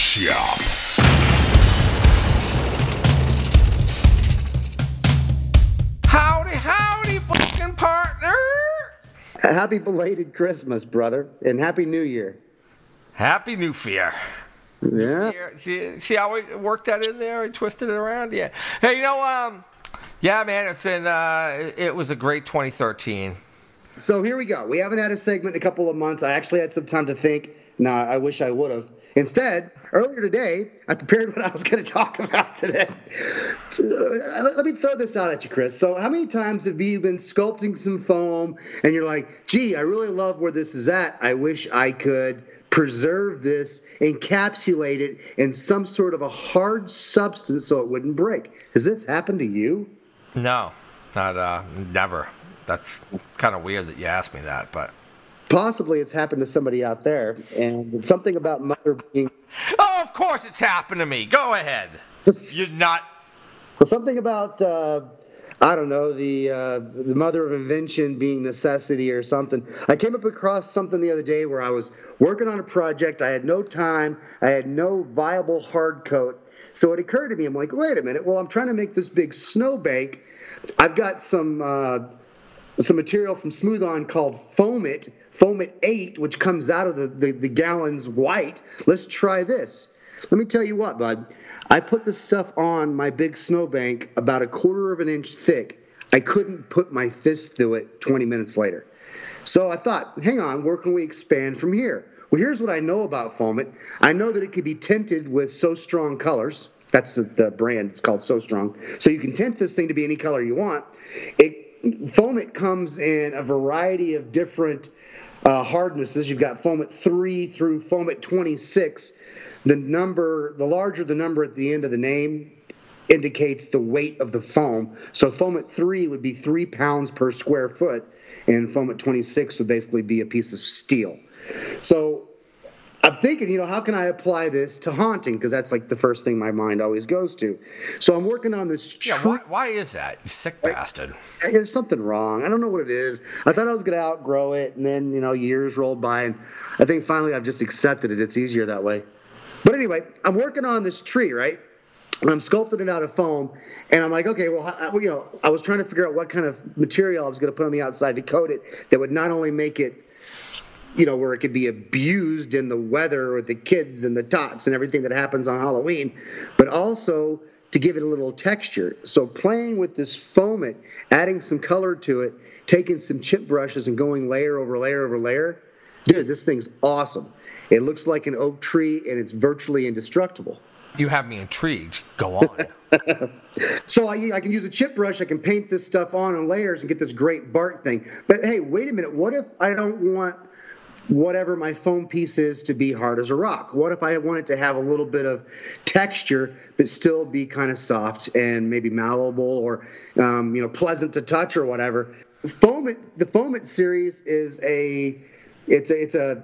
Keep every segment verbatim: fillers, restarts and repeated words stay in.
Shop. Howdy, howdy, fucking partner. Happy belated Christmas, brother, and Happy New Year. Happy New Fear. Yeah. See, see how we worked that in there and twisted it around? Yeah. Hey, you know, um, yeah, man, it's in. Uh, it was a great twenty thirteen. So here we go. We haven't had a segment in a couple of months. I actually had some time to think. No, I wish I would have. Instead, earlier today, I prepared what I was going to talk about today. So, uh, let me throw this out at you, Chris. So how many times have you been sculpting some foam and you're like, gee, I really love where this is at. I wish I could preserve this, encapsulate it in some sort of a hard substance so it wouldn't break. Has this happened to you? No, not uh, never. That's kind of weird that you asked me that, but possibly it's happened to somebody out there, and it's something about mother being. Oh, of course it's happened to me. Go ahead. You're not. Well, something about uh, I don't know the uh, the mother of invention being necessity or something. I came up across something the other day where I was working on a project. I had no time. I had no viable hard coat. So it occurred to me. I'm like, wait a minute. Well, I'm trying to make this big snowbank. I've got some. Uh, some material from Smooth On called Foam It, Foam It eight, which comes out of the, the, the gallons white. Let's try this. Let me tell you what, bud. I put this stuff on my big snowbank about a quarter of an inch thick. I couldn't put my fist through it twenty minutes later. So I thought, hang on, where can we expand from here? Well, here's what I know about Foam It. I know that it can be tinted with So Strong colors. That's the, the brand. It's called So Strong. So you can tint this thing to be any color you want. It Foam It comes in a variety of different uh, hardnesses. You've got Foam It three through Foam It twenty-six. The number, the larger the number at the end of the name indicates the weight of the foam. So Foam It three would be three pounds per square foot, and Foam It twenty-six would basically be a piece of steel. So I'm thinking, you know, how can I apply this to haunting? Because that's like the first thing my mind always goes to. So I'm working on this. Yeah, why, why is that? You sick bastard. There's something wrong. I don't know what it is. I thought I was going to outgrow it, and then, you know, years rolled by, and I think finally I've just accepted it. It's easier that way. But anyway, I'm working on this tree, right? And I'm sculpting it out of foam, and I'm like, okay, well, I, you know, I was trying to figure out what kind of material I was going to put on the outside to coat it that would not only make it, you know, where it could be abused in the weather with the kids and the tots and everything that happens on Halloween, but also to give it a little texture. So playing with this Foam It, adding some color to it, taking some chip brushes and going layer over layer over layer, dude, this thing's awesome. It looks like an oak tree, and it's virtually indestructible. You have me intrigued. Go on. So I, I can use a chip brush. I can paint this stuff on in layers and get this great bark thing. But hey, wait a minute. What if I don't want whatever my foam piece is to be hard as a rock? What if I want it to have a little bit of texture but still be kind of soft and maybe malleable or um, you know, pleasant to touch or whatever? Foam It, the Foam It series is a it's a it's a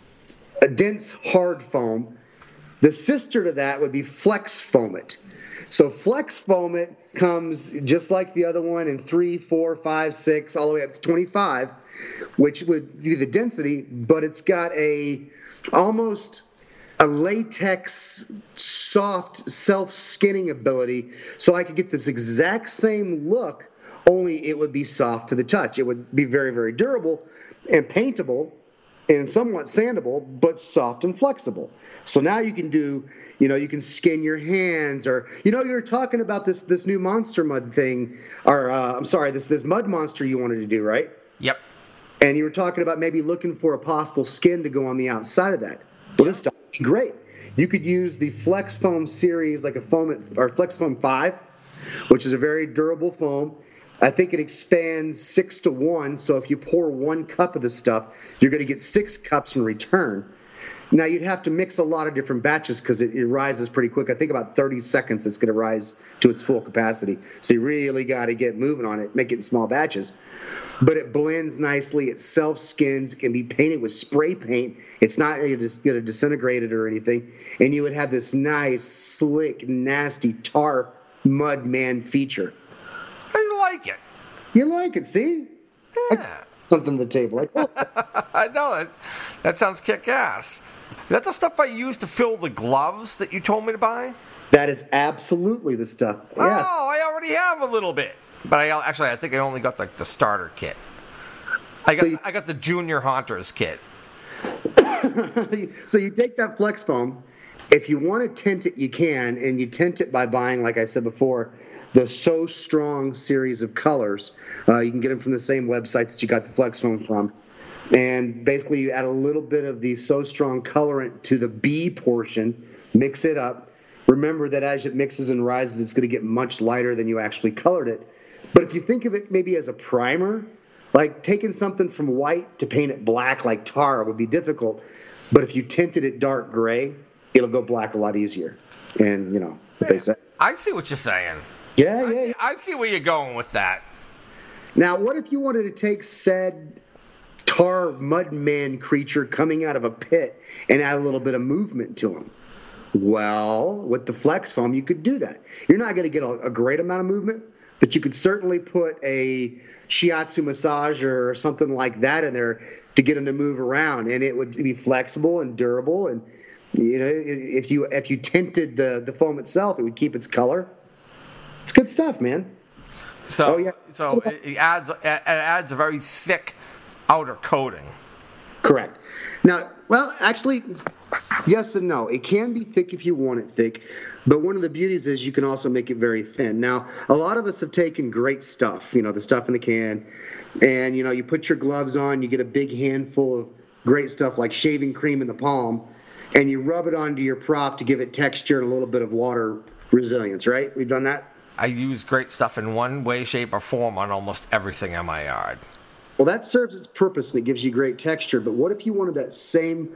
a dense hard foam. The sister to that would be Flex Foam It. So Flex Foam It comes just like the other one in three, four, five, six, all the way up to twenty-five, which would be the density, but it's got a almost a latex, soft, self-skinning ability, so I could get this exact same look, only it would be soft to the touch. It would be very, very durable and paintable and somewhat sandable, but soft and flexible. So now you can do, you know, you can skin your hands, or, you know, you were talking about this this new monster mud thing, or uh, I'm sorry, this this mud monster you wanted to do, right? Yep. And you were talking about maybe looking for a possible skin to go on the outside of that. Well, this stuff would be great. You could use the Flex Foam series, like a foam or Flex Foam five, which is a very durable foam. I think it expands six to one, so if you pour one cup of the stuff, you're going to get six cups in return. Now, you'd have to mix a lot of different batches because it, it rises pretty quick. I think about thirty seconds it's going to rise to its full capacity. So you really got to get moving on it, make it in small batches. But it blends nicely. It self-skins. It can be painted with spray paint. It's not going to disintegrate it or anything. And you would have this nice, slick, nasty tar mud man feature. I like it. You like it, see? Yeah. something to the table. Like, oh. I know that. That sounds kick-ass. Is that the stuff I use to fill the gloves that you told me to buy? That is absolutely the stuff. Yes. Oh, I already have a little bit. But I actually, I think I only got like the starter kit. I got, So you- I got the Junior Haunters kit. So you take that flex foam. If you want to tint it, you can, and you tint it by buying, like I said before, the So Strong series of colors. Uh, you can get them from the same websites that you got the flex foam from. And basically, you add a little bit of the So Strong colorant to the B portion, mix it up. Remember that as it mixes and rises, it's going to get much lighter than you actually colored it. But if you think of it maybe as a primer, like taking something from white to paint it black like tar would be difficult. But if you tinted it dark gray, it'll go black a lot easier. And, you know, what they say. I see what you're saying. Yeah, I yeah, see, yeah. I see where you're going with that. Now, what if you wanted to take said tar mudman creature coming out of a pit and add a little bit of movement to him? Well, with the flex foam, you could do that. You're not going to get a, a great amount of movement, but you could certainly put a shiatsu massager or something like that in there to get him to move around, and it would be flexible and durable. And you know, if you if you tinted the the foam itself, it would keep its color. It's good stuff, man. So, Oh, yeah. so it, it adds it adds a very thick outer coating. Correct. Now, well, actually, yes and no. It can be thick if you want it thick, but one of the beauties is you can also make it very thin. Now, a lot of us have taken great stuff, you know, the stuff in the can, and, you know, you put your gloves on, you get a big handful of great stuff like shaving cream in the palm, and you rub it onto your prop to give it texture and a little bit of water resilience, right? We've done that? I use great stuff in one way, shape, or form on almost everything in my yard. Well, that serves its purpose and it gives you great texture. But what if you wanted that same,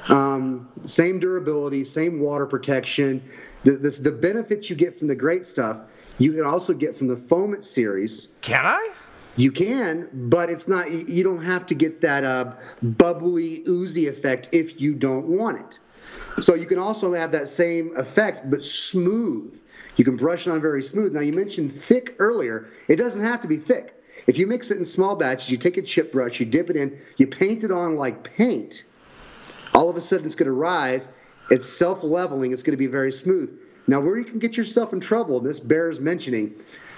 um, same durability, same water protection, the, this, the benefits you get from the great stuff, you can also get from the Foamit series. Can I? You can, but it's not. You don't have to get that uh, bubbly, oozy effect if you don't want it. So you can also have that same effect, but smooth. You can brush it on very smooth. Now, you mentioned thick earlier. It doesn't have to be thick. If you mix it in small batches, you take a chip brush, you dip it in, you paint it on like paint, all of a sudden it's going to rise. It's self-leveling. It's going to be very smooth. Now, where you can get yourself in trouble, and this bears mentioning,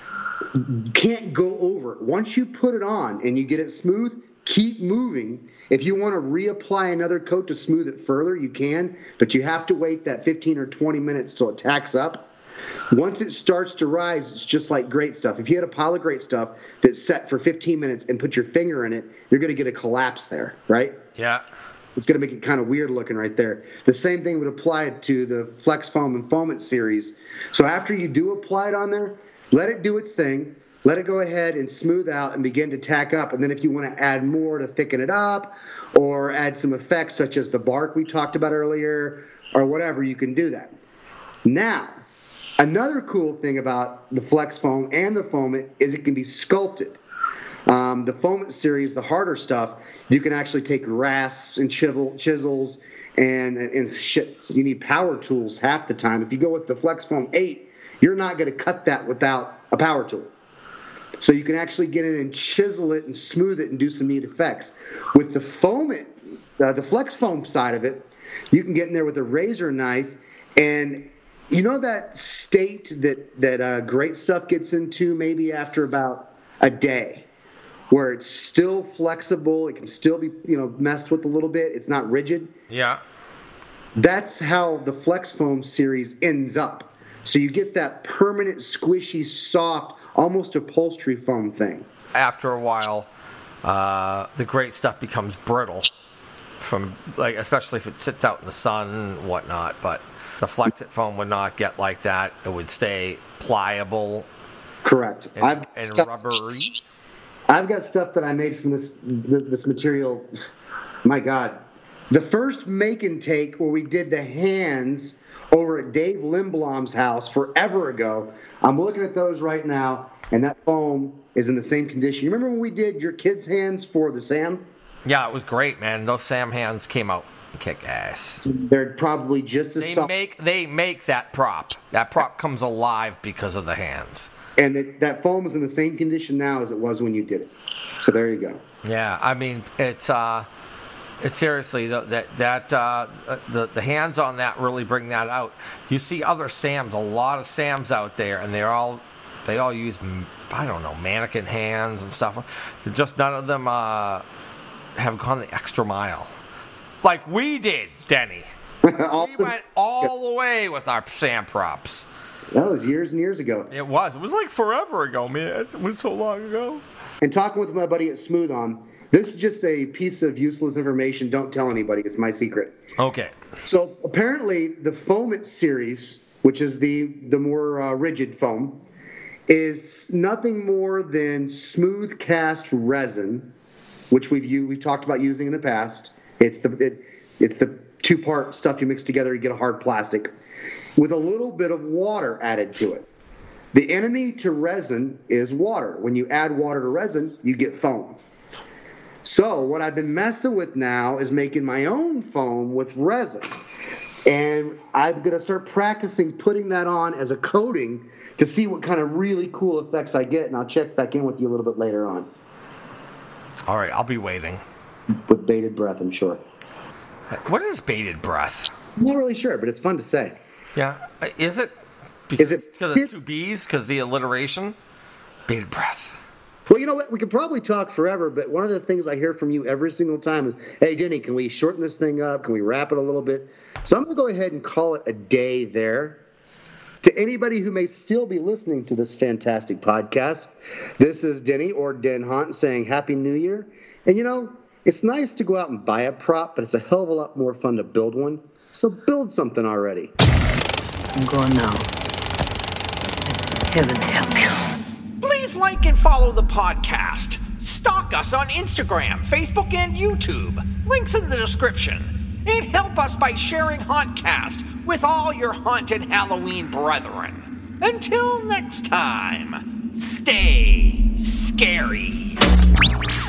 you can't go over it. Once you put it on and you get it smooth, keep moving. If you want to reapply another coat to smooth it further, you can, but you have to wait that fifteen or twenty minutes till it tacks up. Once it starts to rise, it's just like great stuff. If you had a pile of great stuff that's set for fifteen minutes and put your finger in it, you're going to get a collapse there, right? Yeah. It's going to make it kind of weird looking right there. The same thing would apply to the Flex Foam and Foamit series. So after you do apply it on there, let it do its thing. Let it go ahead and smooth out and begin to tack up. And then if you want to add more to thicken it up or add some effects such as the bark we talked about earlier or whatever, you can do that. Now, another cool thing about the Flex Foam and the Foamit is it can be sculpted. Um, the Foamit series, the harder stuff, you can actually take rasps and chisel, chisels and, and shit. So you need power tools half the time. If you go with the Flex Foam eight, you're not going to cut that without a power tool. So you can actually get in and chisel it and smooth it and do some neat effects. With the Foamit, uh, the Flex Foam side of it, you can get in there with a razor knife, and you know that state that that uh, great stuff gets into maybe after about a day, where it's still flexible, it can still be you know messed with a little bit, it's not rigid. Yeah. That's how the Flex Foam series ends up. So you get that permanent, squishy, soft, almost upholstery foam thing. After a while, uh, the great stuff becomes brittle, from like especially if it sits out in the sun and whatnot. But the Flexit foam would not get like that. It would stay pliable. Correct. And, I've and stuff, rubbery. I've got stuff that I made from this this material. My God, the first make and take where we did the hands over at Dave Lindblom's house forever ago. I'm looking at those right now, and that foam is in the same condition. You remember when we did your kids' hands for the Sam? Yeah, it was great, man. Those Sam hands came out kick ass. They're probably just as They soft. make they make that prop. That prop comes alive because of the hands. And that, that foam is in the same condition now as it was when you did it. So there you go. Yeah, I mean, it's uh, it's seriously the, that that uh, the the hands on that really bring that out. You see other Sams, a lot of Sams out there, and they're all they all use I don't know mannequin hands and stuff. Just none of them uh, have gone the extra mile, like we did, Denny. We went all the way with our Sam props. That was years and years ago. It was. It was like forever ago, man. It was so long ago. And talking with my buddy at Smooth On, this is just a piece of useless information. Don't tell anybody. It's my secret. Okay. So apparently the Foamit series, which is the, the more uh, rigid foam, is nothing more than smooth cast resin, which we've used, we've talked about using in the past. It's the it, it's the two-part stuff you mix together, you get a hard plastic, with a little bit of water added to it. The enemy to resin is water. When you add water to resin, you get foam. So what I've been messing with now is making my own foam with resin. And I'm going to start practicing putting that on as a coating to see what kind of really cool effects I get, and I'll check back in with you a little bit later on. All right, I'll be waiting. With bated breath, I'm sure. What is bated breath? I'm not really sure, but it's fun to say. Yeah. Is it? Because, Is it? Because it's two B's? Because the alliteration? Bated breath. Well, you know what? We could probably talk forever, but one of the things I hear from you every single time is, hey, Denny, can we shorten this thing up? Can we wrap it a little bit? So I'm going to go ahead and call it a day there. To anybody who may still be listening to this fantastic podcast, this is Denny or Den Hunt saying Happy New Year. And, you know, it's nice to go out and buy a prop, but it's a hell of a lot more fun to build one. So build something already. I'm going now. Heaven help you. Please like and follow the podcast. Stalk us on Instagram, Facebook, and YouTube. Links in the description. And help us by sharing Hauntcast with all your haunted Halloween brethren. Until next time, stay scary.